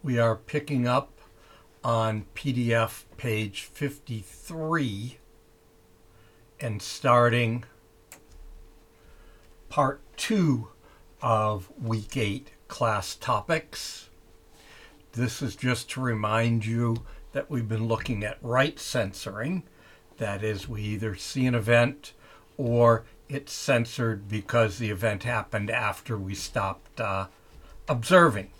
We are picking up on PDF page 53 and starting part 2 of week 8 class topics. This is just to remind you that we've been looking at right censoring. That is, we either see an event or it's censored because the event happened after we stopped observing.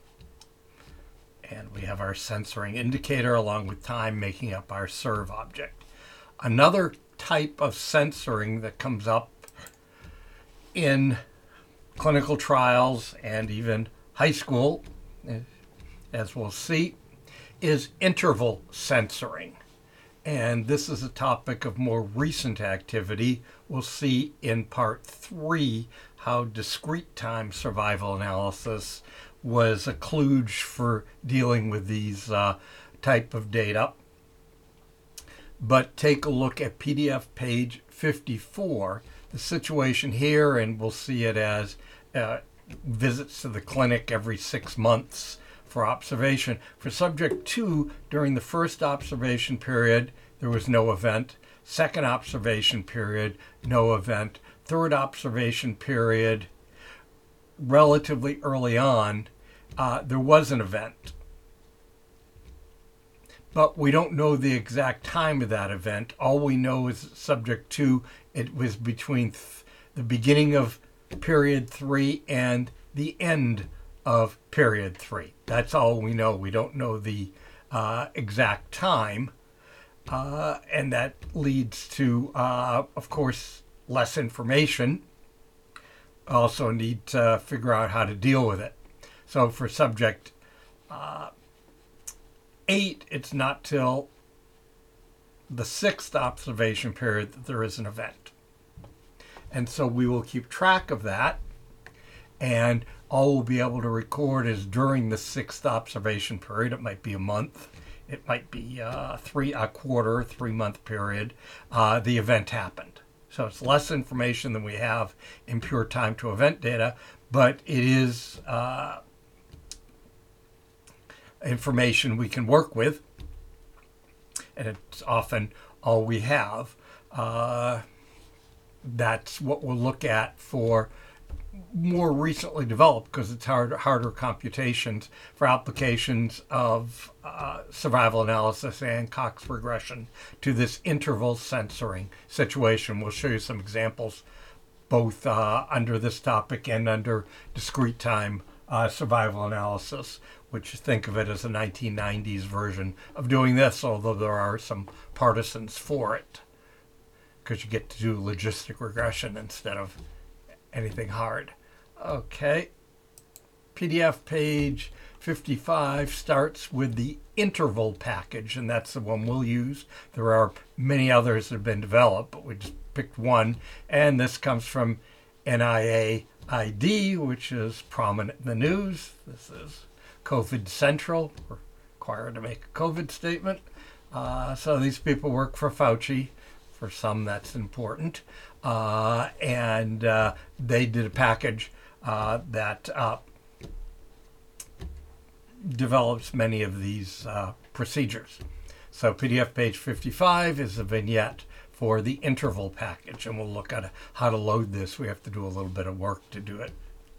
And we have our censoring indicator along with time making up our serve object. Another type of censoring that comes up in clinical trials and even high school, as we'll see, is interval censoring. And this is a topic of more recent activity. We'll see in part 3 how discrete time survival analysis was a kludge for dealing with these type of data. But take a look at PDF page 54. The situation here, and we'll see it as visits to the clinic every 6 months for observation. For subject 2, during the first observation period, there was no event. Second observation period, no event. Third observation period, relatively early on, there was an event. But we don't know the exact time of that event. All we know is subject 2, it was between the beginning of period 3 and the end of period 3. That's all we know. We don't know the exact time. And that leads to, of course, less information. Also need to figure out how to deal with it. So for subject 8, it's not till the 6th observation period that there is an event. And so we will keep track of that. And all we'll be able to record is during the 6th observation period. It might be a month. It might be a 3-month period. The event happened. So it's less information than we have in pure time to event data, but it is information we can work with, and it's often all we have. That's what we'll look at for more recently developed, because it's harder computations for applications of survival analysis and Cox regression to this interval censoring situation. We'll show you some examples both under this topic and under discrete time survival analysis, which think of it as a 1990s version of doing this, although there are some partisans for it, because you get to do logistic regression instead of anything hard. Okay. PDF page 55 starts with the interval package, and that's the one we'll use. There are many others that have been developed, but we just picked one, and this comes from NIAID, which is prominent in the news. This is COVID Central. We're required to make a COVID statement. So these people work for Fauci. For some, that's important. And they did a package that develops many of these procedures. So PDF page 55 is a vignette for the interval package, and we'll look at how to load this. We have to do a little bit of work to do it.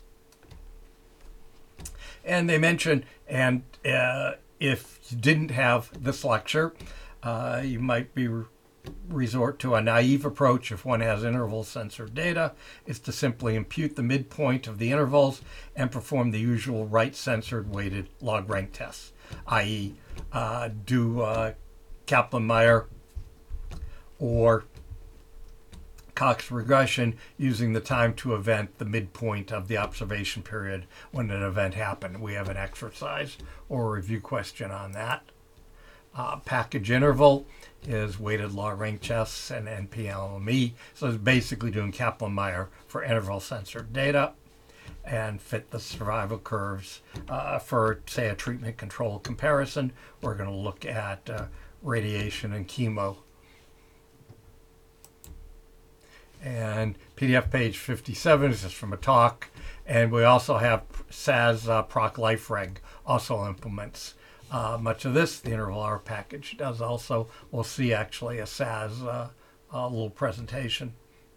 And they mention, and if you didn't have this lecture, you might be resort to a naive approach if one has interval censored data, is to simply impute the midpoint of the intervals and perform the usual right censored weighted log rank tests, i.e. do Kaplan-Meier or Cox regression using the time to event, the midpoint of the observation period when an event happened. We have an exercise or a review question on that. Package interval is weighted log rank tests and NP-LME. So it's basically doing Kaplan-Meier for interval censored data and fit the survival curves for, say, a treatment control comparison. We're going to look at radiation and chemo. And PDF page 57 is just from a talk. And we also have SAS proc lifereg also implements much of this. The interval R package does also. We'll see actually a SAS little presentation.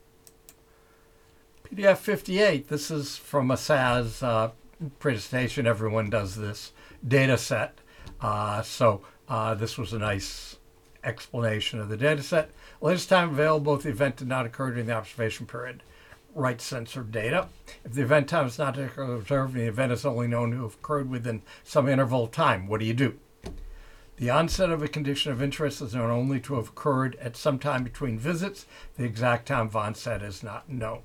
PDF 58, this is from a SAS presentation. Everyone does this data set. This was a nice explanation of the data set. Latest time available if the event did not occur during the observation period. Right censored data. If the event time is not observed and the event is only known to have occurred within some interval of time, what do? The onset of a condition of interest is known only to have occurred at some time between visits. The exact time of onset is not known.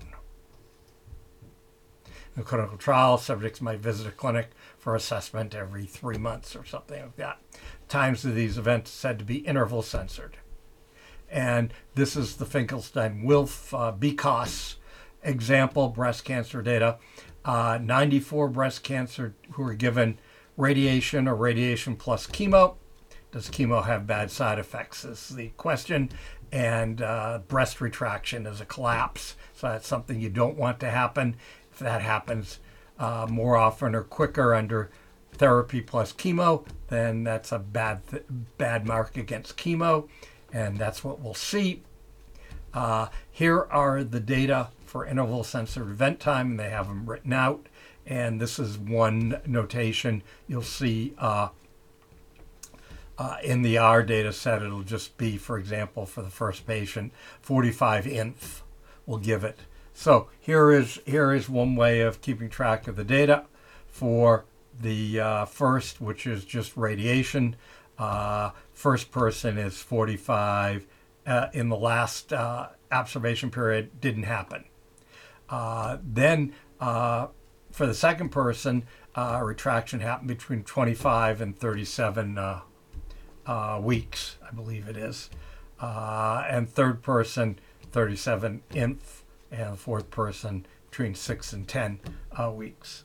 In a clinical trial, subjects might visit a clinic for assessment every 3 months or something like that. Times of these events said to be interval censored. And this is the Finkelstein-Wilf BCOS example, breast cancer data. 94 breast cancer who were given radiation or radiation plus chemo. Does chemo have bad side effects is the question. And breast retraction is a collapse. So that's something you don't want to happen. If that happens more often or quicker under therapy plus chemo, then that's a bad mark against chemo. And that's what we'll see. Here are the data for interval censored event time, and they have them written out. And this is one notation. You'll see in the R data set, it'll just be, for example, for the first patient, 45 inf will give it. So here is one way of keeping track of the data for the first, which is just radiation. First person is 45. In the last observation period, didn't happen. Then for the second person, retraction happened between 25 and 37 weeks, I believe it is. And third person, 37 inf, and fourth person between 6 and 10 weeks.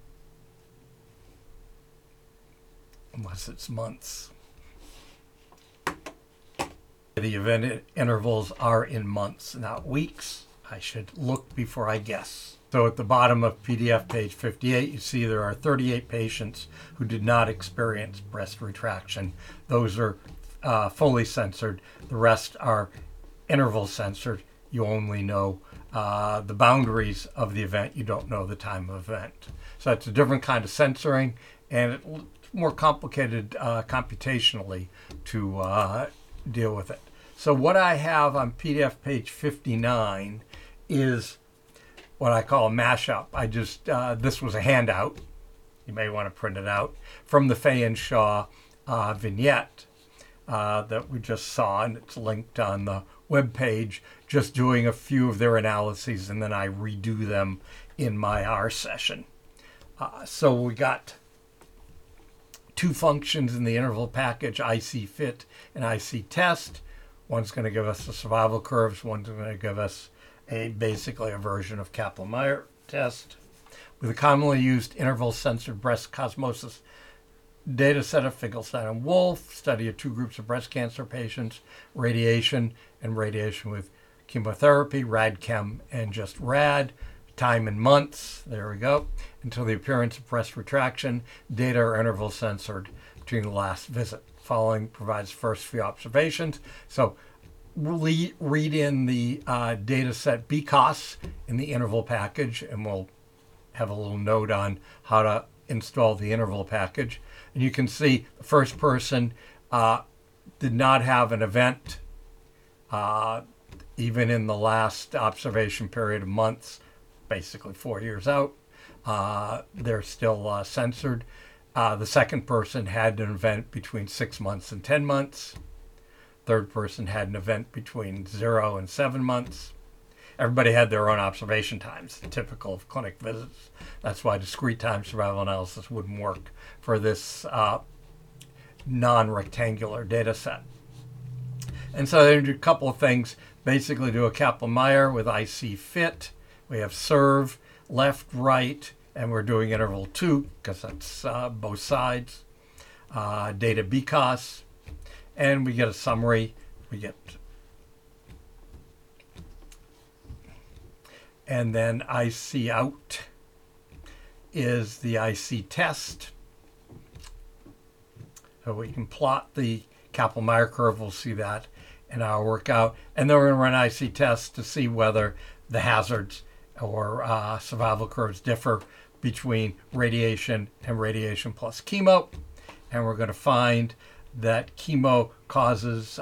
Unless it's months. The event intervals are in months, not weeks. I should look before I guess. So at the bottom of PDF page 58, you see there are 38 patients who did not experience breast retraction. Those are fully censored. The rest are interval censored. You only know the boundaries of the event. You don't know the time of event. So it's a different kind of censoring, and it's more complicated computationally to deal with it. So what I have on PDF page 59 is what I call a mashup. This was a handout. You may want to print it out from the Fay and Shaw vignette that we just saw, and it's linked on the web page, just doing a few of their analyses, and then I redo them in my R session. So we got two functions in the interval package, IC-FIT and IC-TEST. One's going to give us the survival curves. One's going to give us basically a version of Kaplan-Meier test. With a commonly used interval censored breast cosmosis data set of Finkelstein and Wolf, study of two groups of breast cancer patients, radiation and radiation with chemotherapy, RAD-Chem and just RAD, time in months, there we go, until the appearance of breast retraction, data are interval censored between the last visit. Following provides first few observations. So read in the data set BCOS in the interval package, and we'll have a little note on how to install the interval package. And you can see the first person did not have an event even in the last observation period of months, basically 4 years out. They're still censored. The second person had an event between 6 months and 10 months. Third person had an event between 0 and 7 months. Everybody had their own observation times, typical of clinic visits. That's why discrete time survival analysis wouldn't work for this non-rectangular data set. And so they do a couple of things. Basically do a Kaplan-Meier with IC-FIT. We have serve, left, right, and we're doing interval 2 because that's both sides. Data BCOS, and we get a summary. We get And then IC out is the IC test. So we can plot the Kaplan-Meier curve. We'll see that in our workout. And then we're going to run IC tests to see whether the hazards or survival curves differ between radiation and radiation plus chemo. And we're going to find that chemo causes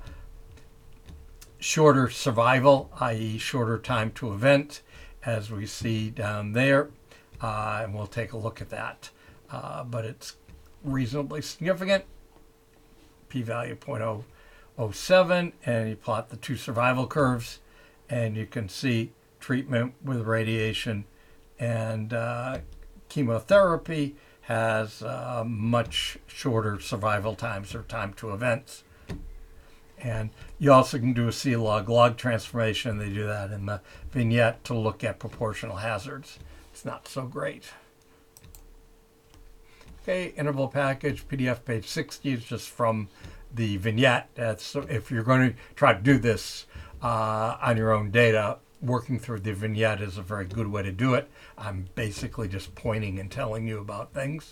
shorter survival, i.e. shorter time to event, as we see down there. And we'll take a look at that. But it's reasonably significant. P-value 0.007, and you plot the two survival curves, and you can see treatment with radiation and chemotherapy has much shorter survival times or time to events. And you also can do a C-log-log transformation. They do that in the vignette to look at proportional hazards. It's not so great. Okay, interval package, PDF page 60 is just from the vignette. That's, if you're going to try to do this on your own data, working through the vignette is a very good way to do it. I'm basically just pointing and telling you about things.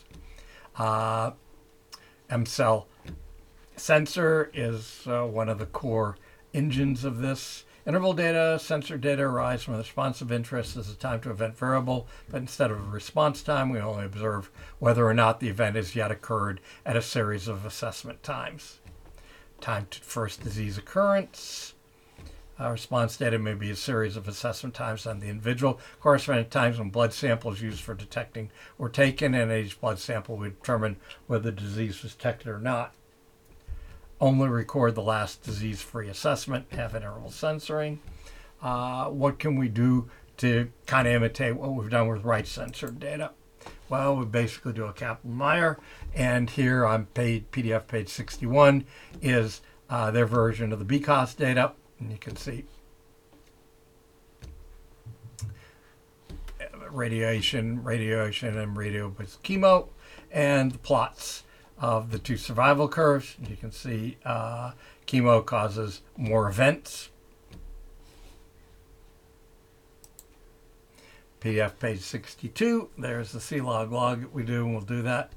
MCell sensor is one of the core engines of this. Interval data, sensor data arise from the response of interest as a time to event variable, but instead of a response time, we only observe whether or not the event has yet occurred at a series of assessment times. Time to first disease occurrence. Response data may be a series of assessment times on the individual. Corresponding times when blood samples used for detecting were taken, and at each blood sample we determine whether the disease was detected or not. Only record the last disease-free assessment, have interval censoring. What can we do to kind of imitate what we've done with right censored data? Well, we basically do a Kaplan-Meier, and here on PDF page 61 is their version of the BCOS data, and you can see radiation, and radio with chemo, and the plots of the two survival curves. You can see chemo causes more events. PDF page 62, there's the C-log-log that we do, and we'll do that.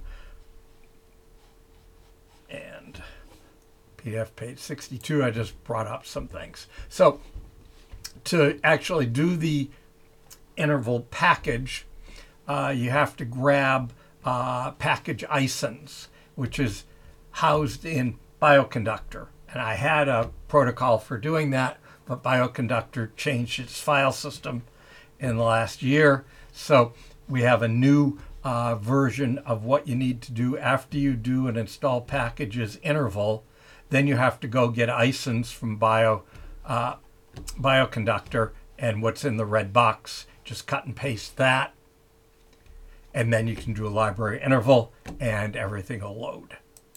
And PDF page 62, I just brought up some things. So to actually do the interval package, you have to grab package ISINs, which is housed in Bioconductor. And I had a protocol for doing that, but Bioconductor changed its file system in the last year. So we have a new version of what you need to do after you do an install packages interval. Then you have to go get ISINs from Bioconductor, and what's in the red box, just cut and paste that. And then you can do a library interval and everything will load.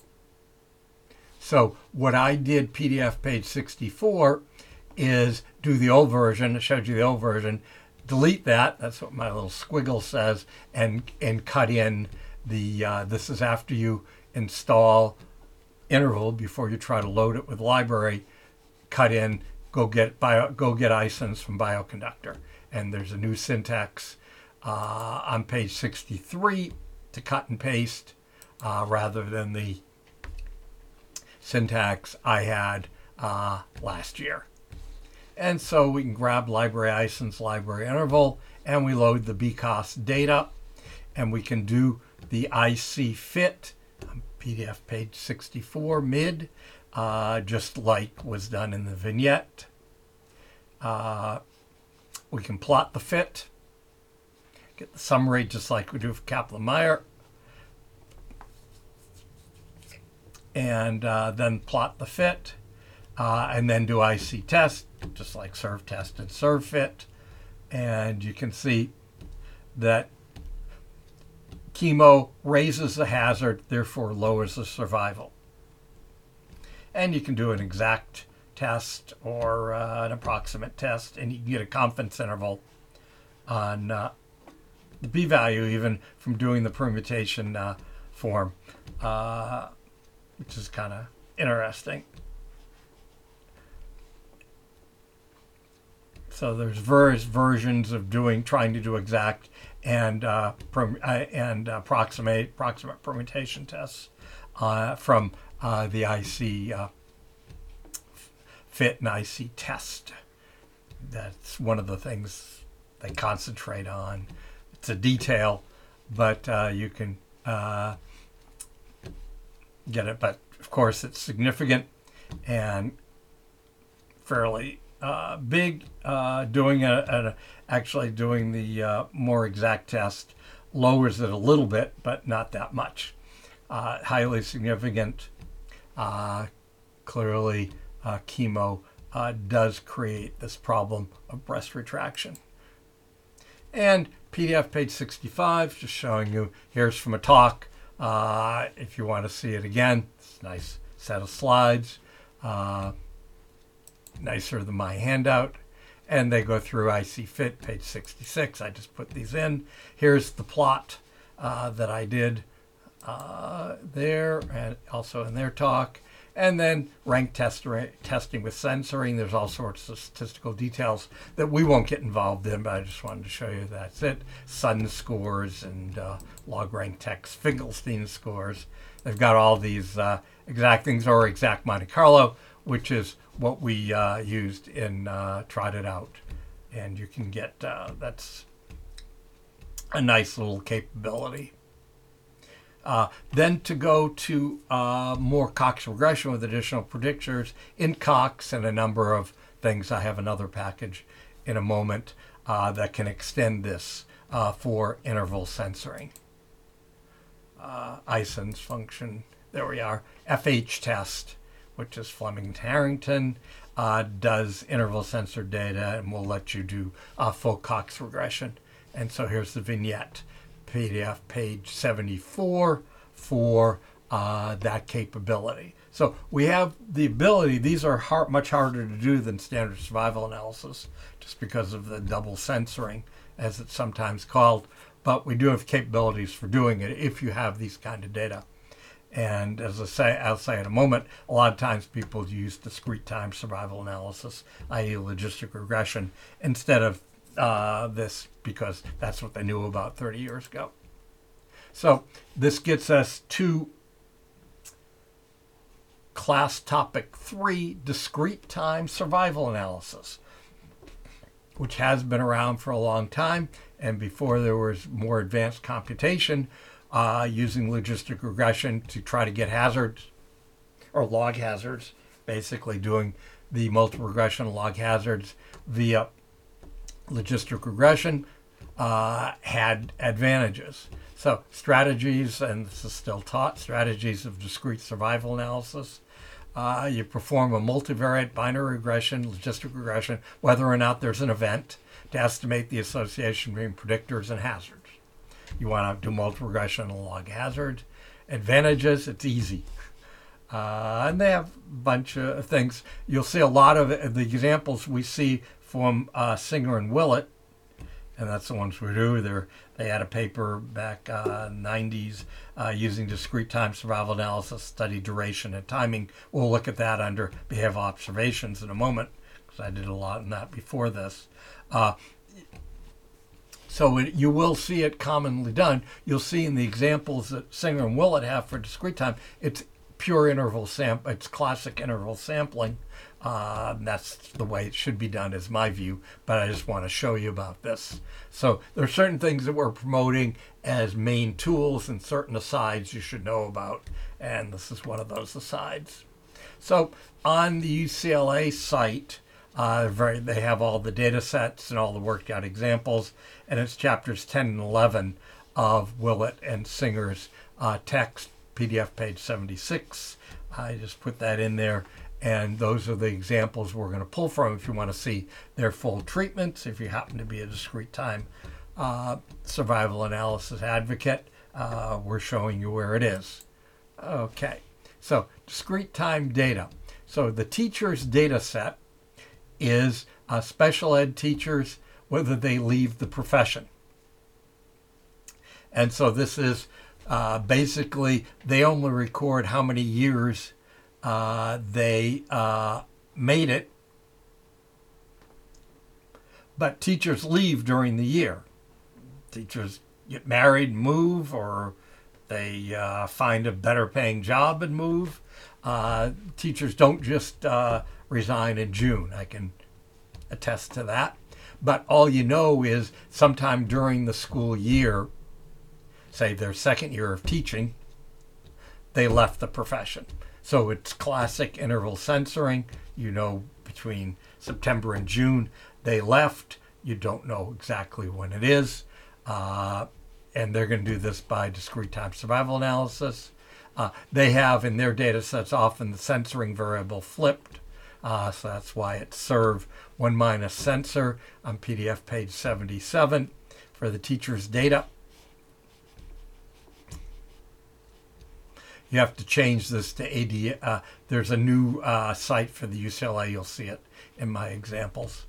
So what I did, PDF page 64, is do the old version. It showed you the old version. Delete that. That's what my little squiggle says. And cut in the, this is after you install interval before you try to load it with library. Cut in, go get ISINs from Bioconductor. And there's a new syntax on page 63 to cut and paste rather than the syntax I had last year. And so we can grab library ISINs, library interval, and we load the BCOS data, and we can do the IC fit on PDF page 64 mid, just like was done in the vignette. We can plot the fit, get the summary just like we do for Kaplan-Meier, and then plot the fit, and then do IC test, just like serve test and serve fit. And you can see that chemo raises the hazard, therefore lowers the survival. And you can do an exact test or an approximate test, and you can get a confidence interval on the p-value even from doing the permutation form, which is kind of interesting. So there's various versions of trying to do exact and approximate permutation tests from the IC fit and IC test. That's one of the things they concentrate on. It's a detail, but you can get it. But of course, it's significant and fairly big. Actually doing the more exact test lowers it a little bit, but not that much. Highly significant. Clearly, chemo does create this problem of breast retraction. And PDF page 65, just showing you, here's from a talk. If you want to see it again, it's a nice set of slides. Nicer than my handout. And they go through IC Fit, page 66. I just put these in. Here's the plot that I did there, and also in their talk. And then rank testing with censoring. There's all sorts of statistical details that we won't get involved in, but I just wanted to show you that's it. Sun scores and log rank text Finkelstein scores. They've got all these exact things, or exact Monte Carlo, which is what we used in Trot It Out. And you can get, that's a nice little capability. Then to go to more Cox regression with additional predictors in Cox and a number of things. I have another package in a moment that can extend this for interval censoring. Ison's function, there we are. FH test, which is Fleming-Harrington, does interval censored data and will let you do full Cox regression. And so here's the vignette. PDF page 74 for that capability. So we have the ability, these are much harder to do than standard survival analysis, just because of the double censoring, as it's sometimes called. But we do have capabilities for doing it if you have these kind of data. And as I'll say in a moment, a lot of times people use discrete time survival analysis, i.e. logistic regression, instead of this, because that's what they knew about 30 years ago. So this gets us to class topic 3, discrete time survival analysis, which has been around for a long time. And before there was more advanced computation, using logistic regression to try to get hazards or log hazards, basically doing the multiple regression log hazards via logistic regression had advantages. So strategies, and this is still taught, strategies of discrete survival analysis. You perform a multivariate binary regression, logistic regression, whether or not there's an event, to estimate the association between predictors and hazards. You want to do multiple regression and log hazard. Advantages, it's easy. And they have a bunch of things. You'll see a lot of the examples we see from Singer and Willett, and that's the ones we do. They had a paper back in the 90s using discrete time survival analysis, study duration and timing. We'll look at that under behavioral observations in a moment, because I did a lot in that before this. So you will see it commonly done. You'll see in the examples that Singer and Willett have for discrete time, it's pure interval it's classic interval sampling. That's the way it should be done, is my view, but I just want to show you about this. So there are certain things that we're promoting as main tools and certain asides you should know about, and this is one of those asides. So on the UCLA site, they have all the data sets and all the worked out examples, and it's chapters 10 and 11 of Willett and Singer's text, PDF page 76. I just put that in there, and those are the examples we're going to pull from if you want to see their full treatments. If you happen to be a discrete time survival analysis advocate, we're showing you where it is. Okay, so discrete time data. So the teacher's data set is special ed teachers, whether they leave the profession. And so this is basically, they only record how many years they made it, But teachers leave during the year. Teachers get married, move, or they find a better paying job and move. Teachers don't just resign in June. I can attest to that. But all you know is sometime during the school year, say their second year of teaching, they left the profession. So it's classic interval censoring. You know, between September and June, they left. You don't know exactly when it is. And they're going to do this by discrete time survival analysis. They have in their data sets often the censoring variable flipped. So that's why it's serve 1 minus censor on PDF page 77 for the teacher's data. You have to change this to AD. There's a new site for the UCLA. You'll see it in my examples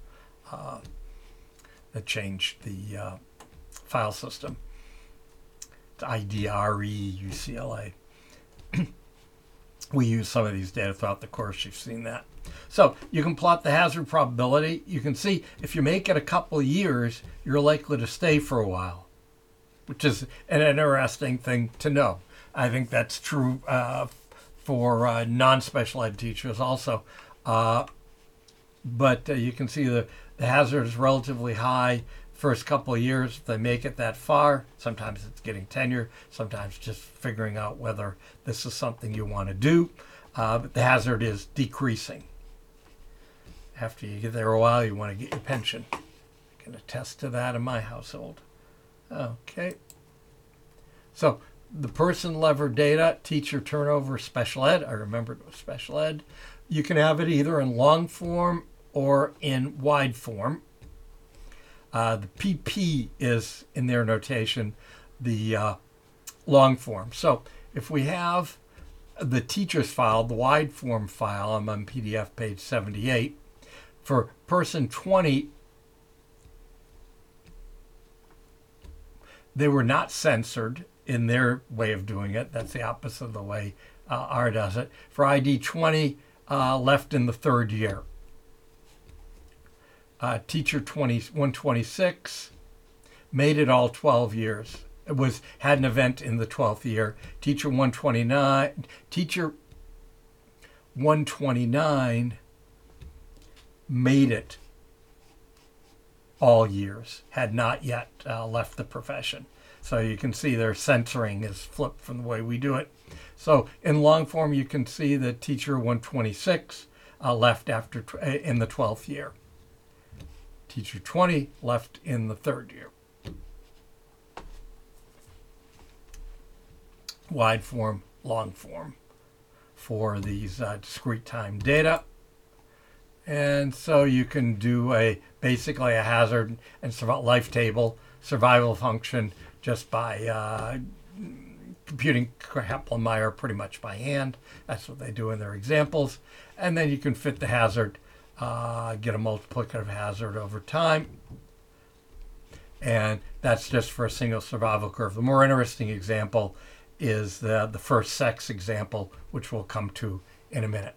that changed the file system. It's IDRE UCLA. We use some of these data throughout the course. You've seen that. So you can plot the hazard probability. You can see if you make it a couple of years, you're likely to stay for a while, which is an interesting thing to know. I think that's true for non-special ed teachers also. But you can see the hazard is relatively high first couple of years. If they make it that far, sometimes it's getting tenure, sometimes just figuring out whether this is something you want to do. But the hazard is decreasing. After you get there a while, you want to get your pension. I can attest to that in my household. Okay. So the person lever data, teacher turnover, special ed. I remembered it was special ed. You can have it either in long form or in wide form. The PP is, in their notation, the long form. So if we have the teacher's file, the wide form file, I'm on PDF page 78. For person 20, they were not censored in their way of doing it. That's the opposite of the way R does it. For ID 20, left in the third year. Teacher 126 made it all 12 years. It had an event in the 12th year. Teacher 129 made it all years, had not yet left the profession. So you can see their censoring is flipped from the way we do it. So in long form, you can see that teacher 126 left in the 12th year. Teacher 20 left in the third year. Wide form, long form for these discrete time data. And so you can do basically a hazard and life table survival function just by computing Kaplan-Meier pretty much by hand. That's what they do in their examples. And then you can fit the hazard, get a multiplicative hazard over time. And that's just for a single survival curve. The more interesting example is the first sex example, which we'll come to in a minute.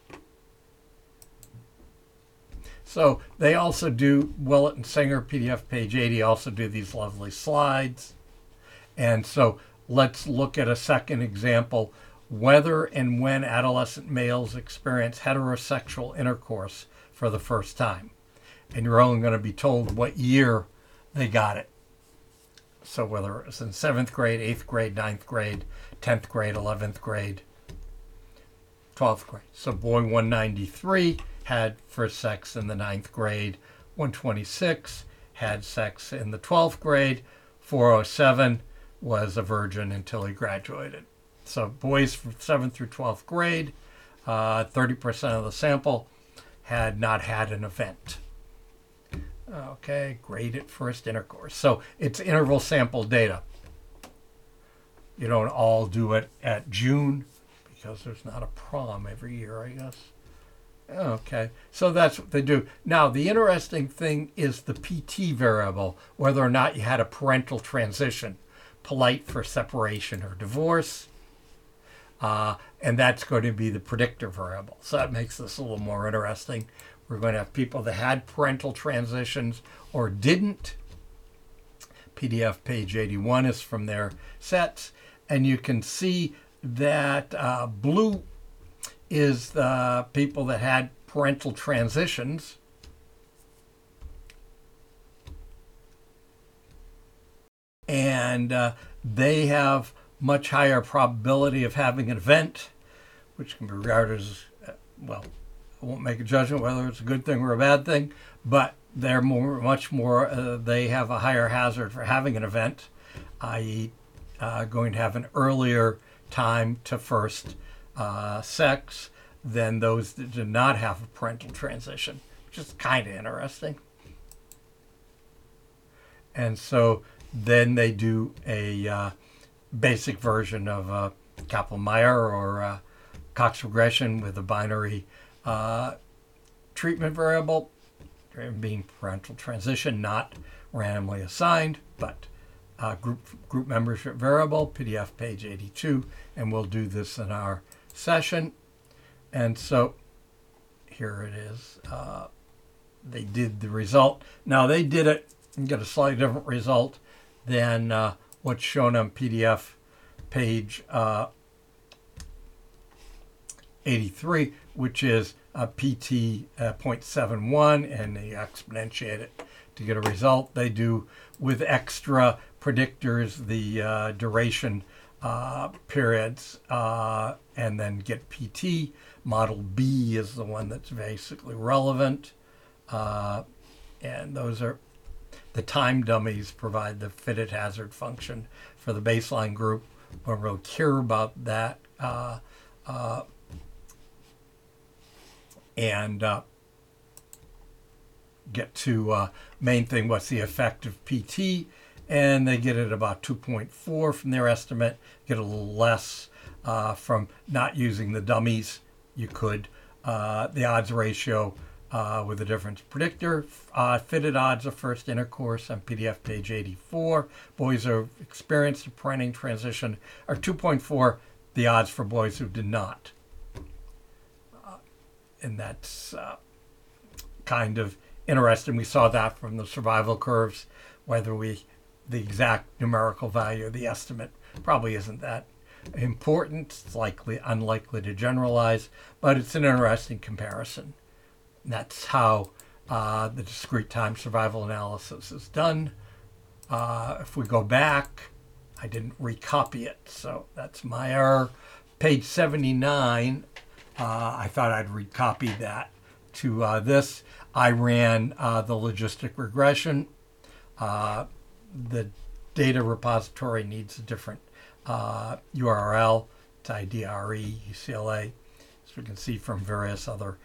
So they also do, Willett and Singer, PDF page 80, also do these lovely slides. And so let's look at a second example, whether and when adolescent males experience heterosexual intercourse for the first time. And you're only going to be told what year they got it. So whether it's in 7th grade, 8th grade, 9th grade, 10th grade, 11th grade, 12th grade. So boy 193 had first sex in the 9th grade. 126 had sex in the 12th grade. 407 was a virgin until he graduated. So boys from 7th through 12th grade, 30% of the sample had not had an event. Okay, grade at first intercourse. So it's interval sample data. You don't all do it at June because there's not a prom every year, I guess. Okay, so that's what they do. Now, the interesting thing is the PT variable, whether or not you had a parental transition, polite for separation or divorce, and that's going to be the predictor variable. So that makes this a little more interesting. We're going to have people that had parental transitions or didn't. PDF page 81 is from their sets. And you can see that blue is the people that had parental transitions. And they have much higher probability of having an event, which can be regarded as, well, I won't make a judgment whether it's a good thing or a bad thing, but they're much more, they have a higher hazard for having an event, i.e. Going to have an earlier time to first sex than those that did not have a parental transition, which is kind of interesting. And so then they do a basic version of Kaplan-Meier or Cox regression with a binary treatment variable, being parental transition, not randomly assigned, but group membership variable, PDF page 82, and we'll do this in our session. And so here it is. They did the result. Now they did it and get a slightly different result than what's shown on PDF page 83, which is PT 0.71, and they exponentiate it to get a result. They do with extra predictors the duration periods and then get PT. Model B is the one that's basically relevant. And those are the time dummies provide the fitted hazard function for the baseline group. We don't really care about that. And get to main thing, what's the effect of PT? And they get it about 2.4 from their estimate, get a little less from not using the dummies. You could. The odds ratio with a difference predictor. Fitted odds of first intercourse on PDF page 84. Boys who experienced a parenting transition are 2.4. The odds for boys who did not. And that's kind of interesting. We saw that from the survival curves. Whether the exact numerical value of the estimate probably isn't that important. It's unlikely to generalize, but it's an interesting comparison. And that's how the discrete time survival analysis is done. If we go back, I didn't recopy it, so that's my error. Page 79, I thought I'd recopy that to this. I ran the logistic regression. The data repository needs a different URL. It's IDRE, UCLA, as we can see from various other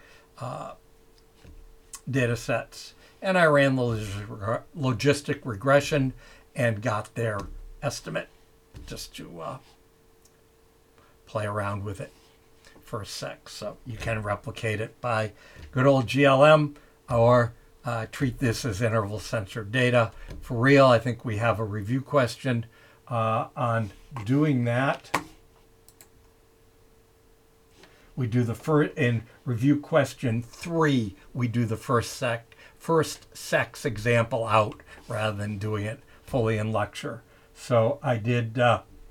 data sets. And I ran the logistic regression and got their estimate just to play around with it for a sec. So you can replicate it by good old GLM or treat this as interval censored data. For real, I think we have a review question on doing that. We do the first, in review question 3, we do the first sex example out rather than doing it fully in lecture. So I did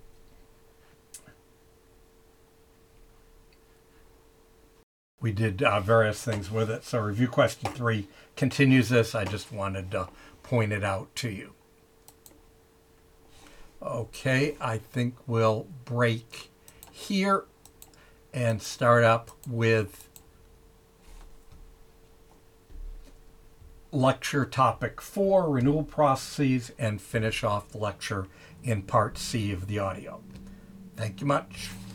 we did various things with it. So review question 3 continues this. I just wanted to point it out to you. Okay, I think we'll break here and start up with lecture topic 4, renewal processes, and finish off the lecture in part C of the audio. Thank you much.